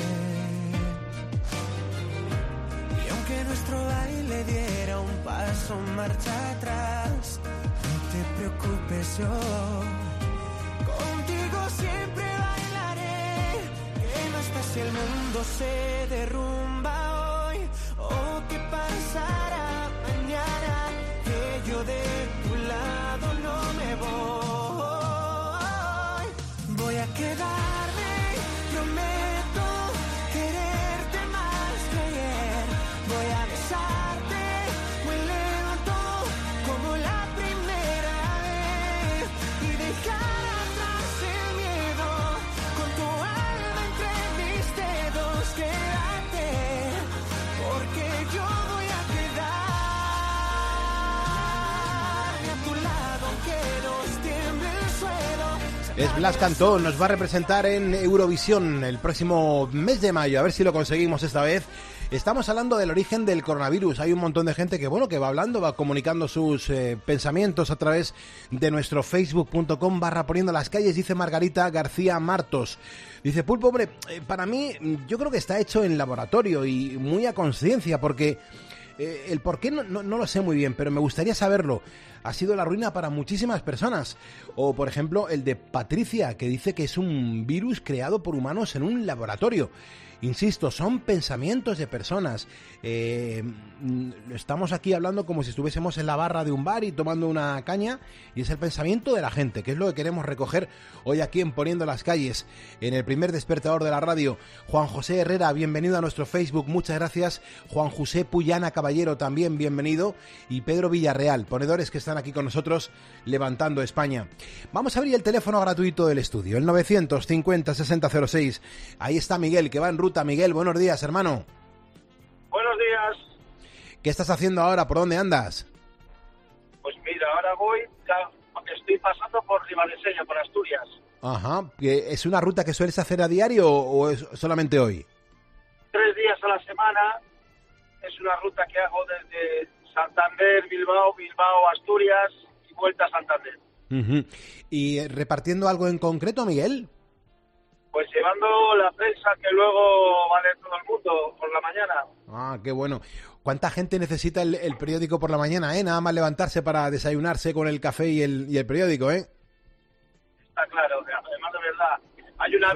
Y aunque nuestro baile diera un paso marcha atrás, no te preocupes, yo contigo siempre bailaré. Que no está si el mundo se derrumba hoy, o qué pasará mañana, que yo de tu lado no me voy. Voy a quedarme, prometo quererte más que ayer. Voy a besarte muy lento como la primera vez y dejar atrás el miedo con tu alma entre mis dedos. Quédate, porque yo voy a quedarme a tu lado, aunque nos tiemble el suelo. Es Blas Cantó, nos va a representar en Eurovisión el próximo mes de mayo, a ver si lo conseguimos esta vez. Estamos hablando del origen del coronavirus. Hay un montón de gente que, bueno, que va hablando, va comunicando sus pensamientos a través de nuestro facebook.com/poniendo las calles. Dice Margarita García Martos. Dice, Pulpo, hombre, para mí yo creo que está hecho en laboratorio y muy a conciencia, porque el por qué no lo sé muy bien, pero me gustaría saberlo. Ha sido la ruina para muchísimas personas. O, por ejemplo, el de Patricia, que dice que es un virus creado por humanos en un laboratorio. Insisto, son pensamientos de personas. Estamos aquí hablando como si estuviésemos en la barra de un bar y tomando una caña, y es el pensamiento de la gente, que es lo que queremos recoger hoy aquí en Poniendo las Calles, en el primer despertador de la radio. Juan José Herrera, bienvenido a nuestro Facebook, muchas gracias. Juan José Puyana Caballero, también bienvenido. Y Pedro Villarreal, ponedores que están aquí con nosotros levantando España. Vamos a abrir el teléfono gratuito del estudio, el 950-6006. Ahí está Miguel, que va en ruta. Miguel, buenos días, hermano. Buenos días. ¿Qué estás haciendo ahora? ¿Por dónde andas? Pues mira, ahora voy, estoy pasando por Ribadeseña, por Asturias. Ajá, ¿es una ruta que sueles hacer a diario o es solamente hoy? 3 días a la semana. Es una ruta que hago desde Santander, Bilbao, Asturias y vuelta a Santander. Uh-huh. ¿Y repartiendo algo en concreto, Miguel? Pues llevando la prensa que luego va a leer todo el mundo por la mañana. Ah, qué bueno. ¿Cuánta gente necesita el periódico por la mañana, Nada más levantarse para desayunarse con el café y el periódico, Está claro, además de verdad. Hay una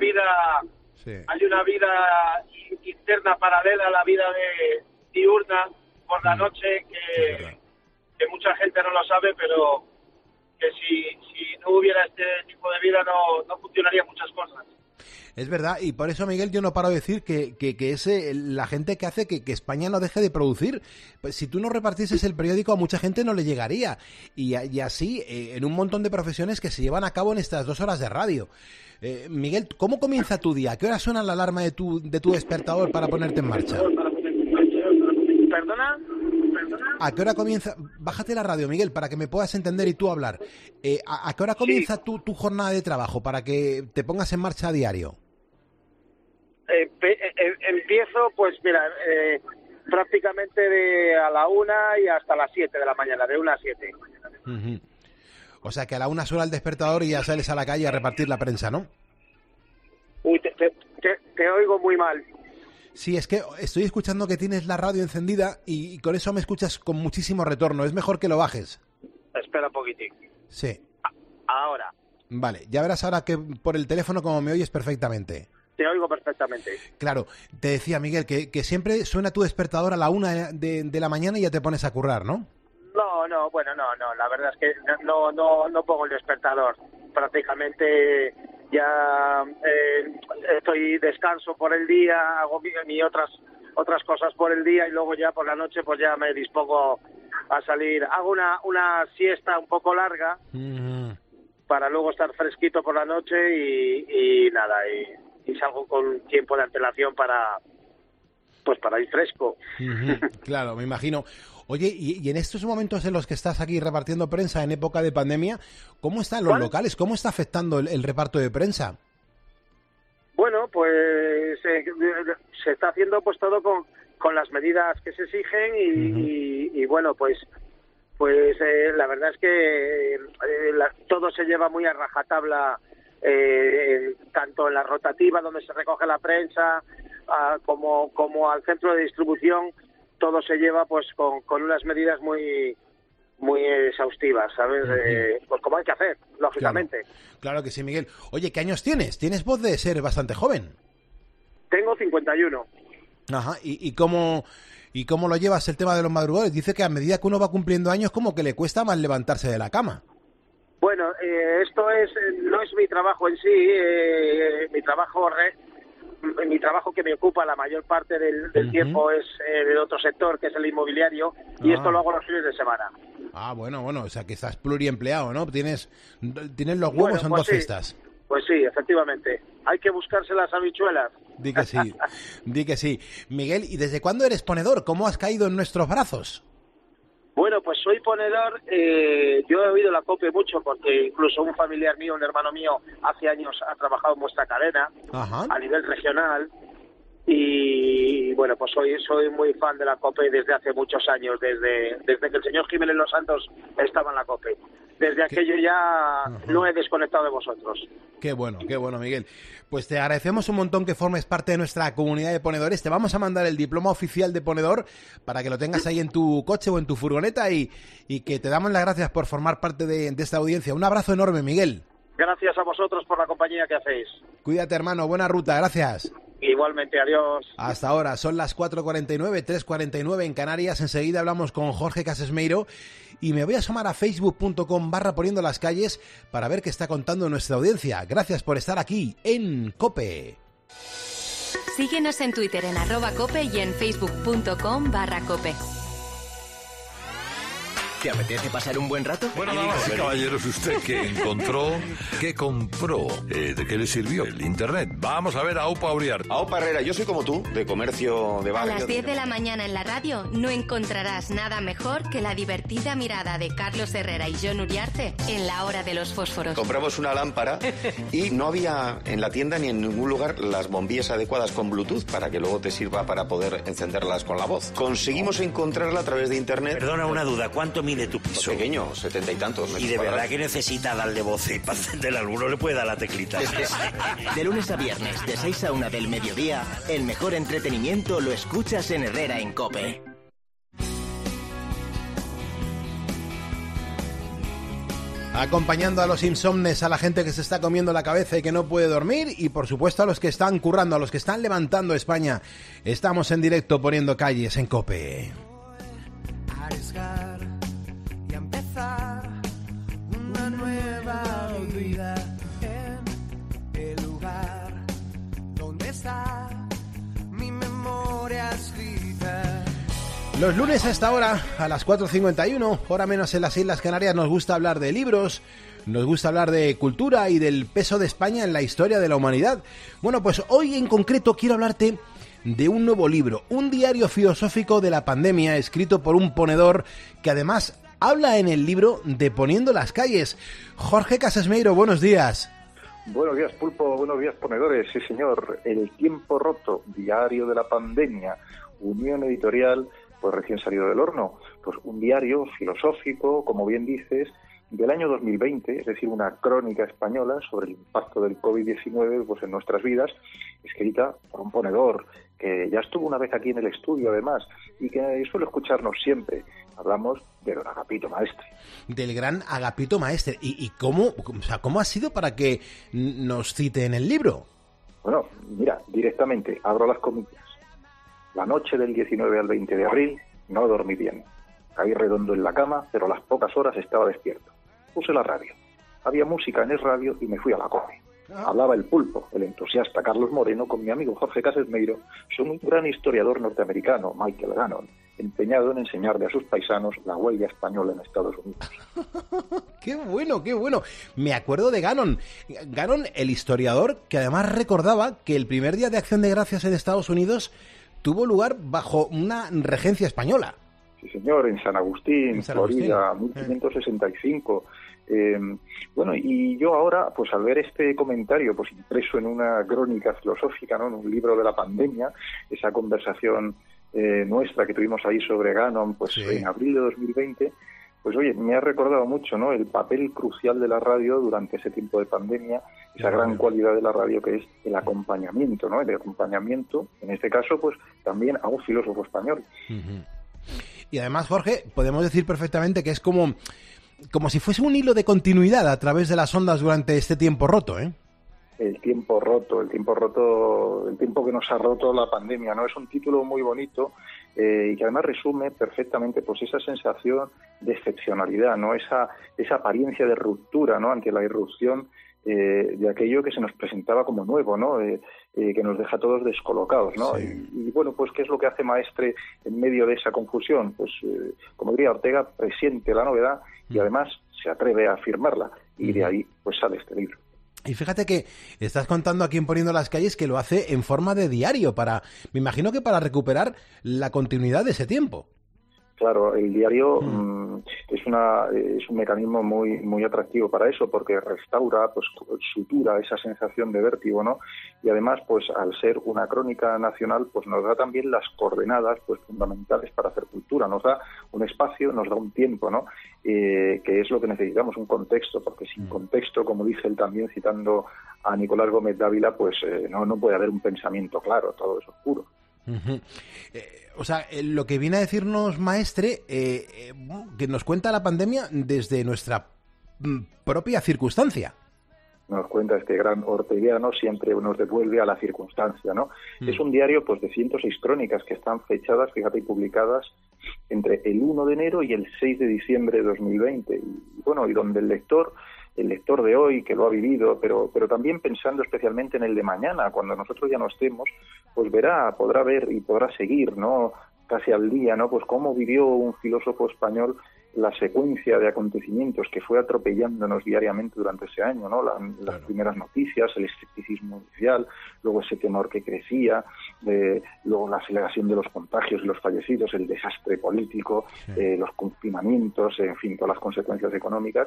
vida interna paralela a la vida diurna por la noche que mucha gente no lo sabe, pero que si no hubiera este tipo de vida no funcionarían muchas cosas. Es verdad, y por eso, Miguel, yo no paro de decir que es la gente que hace que España no deje de producir. Pues si tú no repartieses el periódico, a mucha gente no le llegaría. Y así, en un montón de profesiones que se llevan a cabo en estas 2 horas de radio. Miguel, ¿cómo comienza tu día? ¿A qué hora suena la alarma de tu despertador para ponerte en marcha? ¿Perdona? ¿A qué hora comienza? Bájate la radio, Miguel, para que me puedas entender y tú hablar. ¿A qué hora comienza tu jornada de trabajo para que te pongas en marcha a diario? Empiezo, pues mira, prácticamente a la 1 y hasta las 7 de la mañana, de 1 a 7. Uh-huh. O sea que a la 1 suena el despertador y ya sales a la calle a repartir la prensa, ¿no? Uy, te oigo muy mal. Sí, es que estoy escuchando que tienes la radio encendida y con eso me escuchas con muchísimo retorno. Es mejor que lo bajes. Espera un poquitín. Sí. Ahora. Vale, ya verás ahora que por el teléfono como me oyes perfectamente. Te oigo perfectamente. Claro, te decía, Miguel, que siempre suena tu despertador a la 1 de la mañana y ya te pones a currar, ¿no? No, la verdad es que no pongo el despertador. Prácticamente ya estoy descanso por el día, hago otras cosas por el día y luego ya por la noche pues ya me dispongo a salir. Hago una siesta un poco larga para luego estar fresquito por la noche y nada, y salgo con tiempo de antelación para ir fresco. Claro, me imagino. Oye, y en estos momentos en los que estás aquí repartiendo prensa en época de pandemia, ¿cómo están los locales? ¿Cómo está afectando el reparto de prensa? Bueno, pues se está haciendo pues todo con las medidas que se exigen y bueno, pues la verdad es que todo se lleva muy a rajatabla, tanto en la rotativa donde se recoge la prensa como al centro de distribución. Todo se lleva pues con unas medidas muy exhaustivas, ¿sabes? Pues como hay que hacer, lógicamente. Claro que sí, Miguel. Oye, ¿qué años tienes? Tienes voz de ser bastante joven. Tengo 51. Ajá, ¿y cómo lo llevas el tema de los madrugadores? Dice que a medida que uno va cumpliendo años como que le cuesta más levantarse de la cama. Bueno, esto no es mi trabajo en sí, mi trabajo que me ocupa la mayor parte del tiempo es de otro sector, que es el inmobiliario, y esto lo hago los fines de semana. Ah, bueno, o sea que estás pluriempleado, ¿no? Tienes los huevos en 2 cestas. Pues sí, efectivamente. Hay que buscarse las habichuelas. Di que sí. Miguel, ¿y desde cuándo eres ponedor? ¿Cómo has caído en nuestros brazos? Bueno, pues soy ponedor. Yo he oído la COPE mucho porque incluso un familiar mío, un hermano mío, hace años ha trabajado en vuestra cadena a nivel regional. Y bueno, pues soy muy fan de la COPE desde hace muchos años, desde que el señor Jiménez Los Santos estaba en la COPE. Desde aquello ya no he desconectado de vosotros. Qué bueno, Miguel. Pues te agradecemos un montón que formes parte de nuestra comunidad de ponedores. Te vamos a mandar el diploma oficial de ponedor para que lo tengas ahí en tu coche o en tu furgoneta y que te damos las gracias por formar parte de esta audiencia. Un abrazo enorme, Miguel. Gracias a vosotros por la compañía que hacéis. Cuídate, hermano. Buena ruta. Gracias. Igualmente, adiós. Hasta ahora, son las 4:49, 3:49 en Canarias. Enseguida hablamos con Jorge Casesmeiro y me voy a asomar a facebook.com/poniendo las calles para ver qué está contando nuestra audiencia. Gracias por estar aquí en COPE. Síguenos en Twitter en @cope y en facebook.com/cope. ¿Te apetece pasar un buen rato? Bueno, damas y caballeros, ¿usted qué encontró? ¿Qué compró? ¿De qué le sirvió? El Internet. Vamos a ver a Aupa Uriarte. Aupa Herrera, yo soy como tú, de comercio de barrio. A las 10 de la mañana en la radio no encontrarás nada mejor que la divertida mirada de Carlos Herrera y Jon Uriarte en La Hora de los Fósforos. Compramos una lámpara y no había en la tienda ni en ningún lugar las bombillas adecuadas con Bluetooth para que luego te sirva para poder encenderlas con la voz. Conseguimos encontrarla a través de Internet. Perdona una duda, ¿cuánto mide tu piso? Pequeño, 70 y tantos metros. ¿Y de verdad cuadrados? que necesita darle voz y para encender alguno le puede dar la teclita? De lunes a viernes, de 6 a 1 del mediodía, el mejor entretenimiento lo escuchas en Herrera en COPE. Acompañando a los insomnes, a la gente que se está comiendo la cabeza y que no puede dormir, y por supuesto a los que están currando, a los que están levantando España. Estamos en directo poniendo calles en COPE. Arriesgar y empezar una nueva vida en el lugar donde está mi memoria escrita. Los lunes a esta hora, a las 4:51, hora menos en las Islas Canarias, nos gusta hablar de libros, nos gusta hablar de cultura y del peso de España en la historia de la humanidad. Bueno, pues hoy en concreto quiero hablarte de un nuevo libro, un diario filosófico de la pandemia, escrito por un ponedor que además habla en el libro de Poniendo las calles. Jorge Casesmeiro, buenos días. Buenos días, Pulpo, buenos días, ponedores. Sí, señor, El tiempo roto, diario de la pandemia, Unión Editorial, pues recién salido del horno. Pues un diario filosófico, como bien dices, del año 2020, es decir, una crónica española sobre el impacto del COVID-19 pues en nuestras vidas, escrita por un ponedor que ya estuvo una vez aquí en el estudio, además, y que suele escucharnos siempre. Hablamos de don Agapito Maestre. Del gran Agapito Maestre. ¿Y cómo ha sido para que nos cite en el libro? Bueno, mira, directamente, abro las comillas. La noche del 19 al 20 de abril no dormí bien. Caí redondo en la cama, pero a las pocas horas estaba despierto. Puse la radio. Había música en el radio y me fui a la COPE. Hablaba el pulpo, el entusiasta Carlos Moreno, con mi amigo Jorge Casesmeiro, son un gran historiador norteamericano, Michael Gannon, empeñado en enseñarle a sus paisanos la huella española en Estados Unidos. ¡Qué bueno, qué bueno! Me acuerdo de Gannon. Gannon, el historiador, que además recordaba que el primer día de Acción de Gracias en Estados Unidos tuvo lugar bajo una regencia española. Sí, señor, en San Agustín, Florida, 1565. Bueno, y yo ahora, pues al ver este comentario, pues impreso en una crónica filosófica, ¿no?, en un libro de la pandemia, esa conversación nuestra que tuvimos ahí sobre Gannon, pues en abril de 2020, pues oye, me ha recordado mucho, ¿no?, el papel crucial de la radio durante ese tiempo de pandemia, esa gran cualidad de la radio que es el acompañamiento, ¿no?, el acompañamiento, en este caso, pues también a un filósofo español. Uh-huh. Y además, Jorge, podemos decir perfectamente que es como si fuese un hilo de continuidad a través de las ondas durante este tiempo roto, ¿eh? El tiempo roto, el tiempo que nos ha roto la pandemia, ¿no? Es un título muy bonito y que además resume perfectamente pues esa sensación de excepcionalidad, ¿no? Esa apariencia de ruptura, ¿no?, ante la irrupción de aquello que se nos presentaba como nuevo, ¿no? Que nos deja a todos descolocados, ¿no? Sí. Y bueno, pues ¿qué es lo que hace Maestre en medio de esa confusión? Pues, como diría Ortega, presiente la novedad y además se atreve a afirmarla, y de ahí pues sale este libro. Y fíjate que estás contando aquí en Poniendo las Calles que lo hace en forma de diario, me imagino que para recuperar la continuidad de ese tiempo. Claro, el diario es un mecanismo muy atractivo para eso, porque restaura, pues sutura esa sensación de vértigo, ¿no? Y además, pues al ser una crónica nacional, pues nos da también las coordenadas pues fundamentales para hacer cultura, nos da un espacio, nos da un tiempo, ¿no? Que es lo que necesitamos, un contexto, porque sin contexto, como dice él también citando a Nicolás Gómez Dávila, pues no puede haber un pensamiento claro, todo es oscuro. Uh-huh. O sea, lo que viene a decirnos Maestre, que nos cuenta la pandemia desde nuestra propia circunstancia. Nos cuenta este gran orteguiano, siempre nos devuelve a la circunstancia, ¿no? Es un diario pues de 106 crónicas que están fechadas, fíjate, y publicadas entre el 1 de enero y el 6 de diciembre de 2020. Y bueno, y donde el lector de hoy, que lo ha vivido, pero también pensando especialmente en el de mañana, cuando nosotros ya no estemos, pues podrá ver y podrá seguir, ¿no?, casi al día, ¿no?, pues cómo vivió un filósofo español la secuencia de acontecimientos que fue atropellándonos diariamente durante ese año, ¿no? Las primeras noticias, el escepticismo inicial, luego ese temor que crecía, luego la aceleración de los contagios y los fallecidos, el desastre político, los confinamientos, en fin, todas las consecuencias económicas,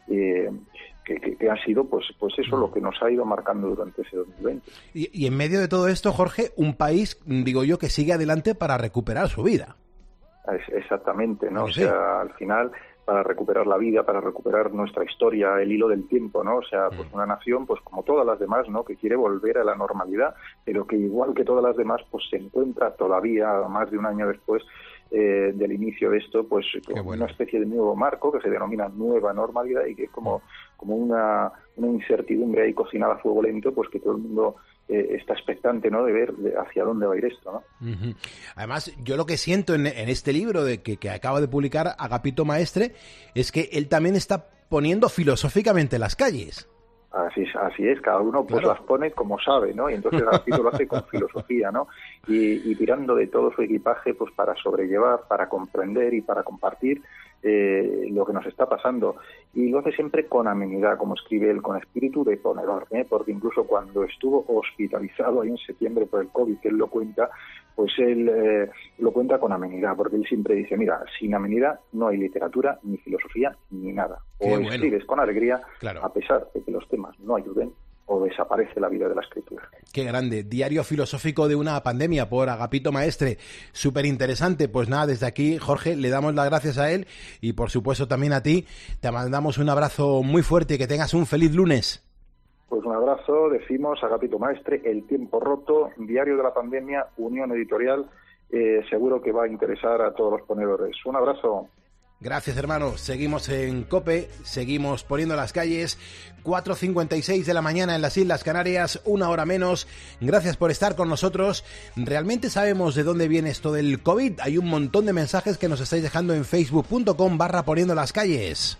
que ha sido pues eso lo que nos ha ido marcando durante ese 2020. Y en medio de todo esto, Jorge, un país, digo yo, que sigue adelante para recuperar su vida. Exactamente, ¿no? Sí. O sea, al final, para recuperar la vida, para recuperar nuestra historia, el hilo del tiempo, ¿no? O sea, pues una nación, pues como todas las demás, ¿no? Que quiere volver a la normalidad, pero que igual que todas las demás, pues se encuentra todavía, más de un año después del inicio de esto, pues con una especie de nuevo marco que se denomina nueva normalidad y que es como una incertidumbre ahí cocinada a fuego lento, pues que todo el mundo está expectante, ¿no? De ver hacia dónde va a ir esto, ¿no? Uh-huh. Además, yo lo que siento en este libro que acaba de publicar Agapito Maestre es que él también está poniendo filosóficamente las calles. Así es, cada uno pues las pone como sabe, ¿no? Y entonces Agapito lo hace con filosofía, ¿no? Y tirando de todo su equipaje pues para sobrellevar, para comprender y para compartir lo que nos está pasando. Y lo hace siempre con amenidad, como escribe él, con espíritu de ponedor, porque incluso cuando estuvo hospitalizado ahí en septiembre por el COVID, que él lo cuenta, pues él lo cuenta con amenidad, porque él siempre dice, mira, sin amenidad no hay literatura, ni filosofía, ni nada. O escribes con alegría, a pesar de que los temas no ayuden, o desaparece la vida de la escritura. Qué grande. Diario filosófico de una pandemia por Agapito Maestre. Súper interesante. Pues nada, desde aquí, Jorge, le damos las gracias a él y por supuesto también a ti. Te mandamos un abrazo muy fuerte y que tengas un feliz lunes. Pues un abrazo, decimos Agapito Maestre, El tiempo roto, Diario de la pandemia, Unión Editorial. Seguro que va a interesar a todos los ponedores. Un abrazo. Gracias, hermano. Seguimos en COPE, seguimos poniendo las calles. 4:56 de la mañana en las Islas Canarias, 1 hora menos. Gracias por estar con nosotros. ¿Realmente sabemos de dónde viene esto del COVID? Hay un montón de mensajes que nos estáis dejando en facebook.com/poniendo las calles.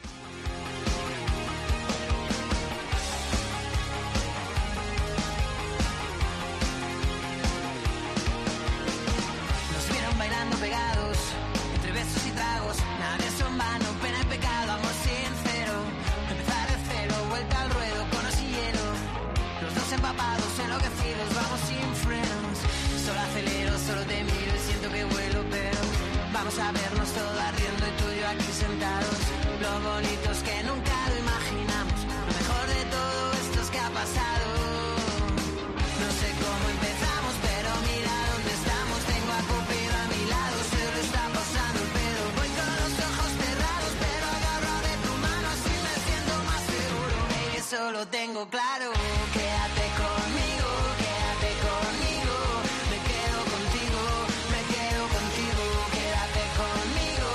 Lo tengo claro, quédate conmigo, me quedo contigo, quédate conmigo,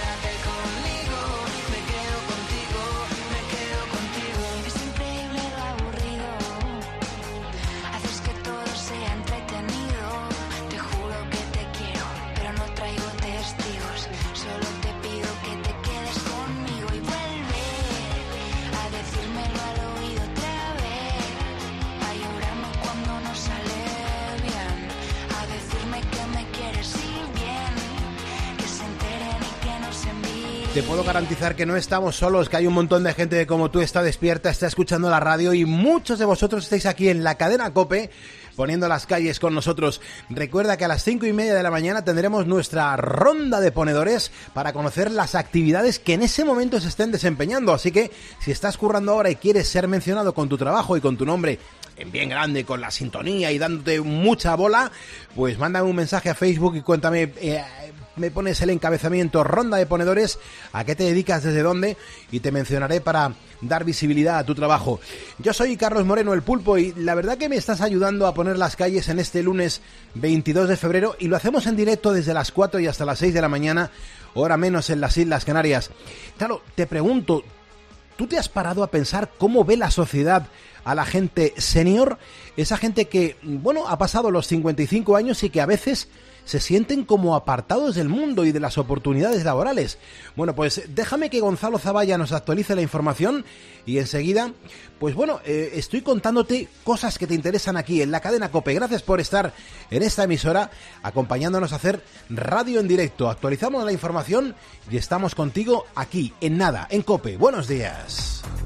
me quedo contigo. Es increíble lo aburrido, haces que todo sea entretenido. Te juro que te quiero, pero no traigo testigos. Solo te pido que te quedes conmigo y vuelve a decírmelo al oído otra vez, a llorarme cuando no sale bien, a decirme que me quieres y bien, que se enteren y que no se envíen. Te puedo garantizar que no estamos solos, que hay un montón de gente como tú está despierta, está escuchando la radio y muchos de vosotros estáis aquí en la cadena COPE poniendo las calles con nosotros. Recuerda que a las 5:30 de la mañana tendremos nuestra ronda de ponedores para conocer las actividades que en ese momento se estén desempeñando. Así que si estás currando ahora y quieres ser mencionado con tu trabajo y con tu nombre en bien grande, con la sintonía y dándote mucha bola, pues mándame un mensaje a Facebook y cuéntame, me pones el encabezamiento ronda de ponedores, a qué te dedicas, desde dónde, y te mencionaré para dar visibilidad a tu trabajo. Yo soy Carlos Moreno, el Pulpo, y la verdad que me estás ayudando a poner las calles en este lunes 22 de febrero y lo hacemos en directo desde las 4 y hasta las 6 de la mañana, hora menos en las Islas Canarias. Claro, te pregunto, ¿tú te has parado a pensar cómo ve la sociedad a la gente senior? Esa gente que, bueno, ha pasado los 55 años y que a veces se sienten como apartados del mundo y de las oportunidades laborales. Bueno, pues déjame que Gonzalo Zavalla nos actualice la información y enseguida, pues bueno, estoy contándote cosas que te interesan aquí en la cadena COPE. Gracias por estar en esta emisora acompañándonos a hacer radio en directo. Actualizamos la información y estamos contigo aquí en nada, en COPE. Buenos días.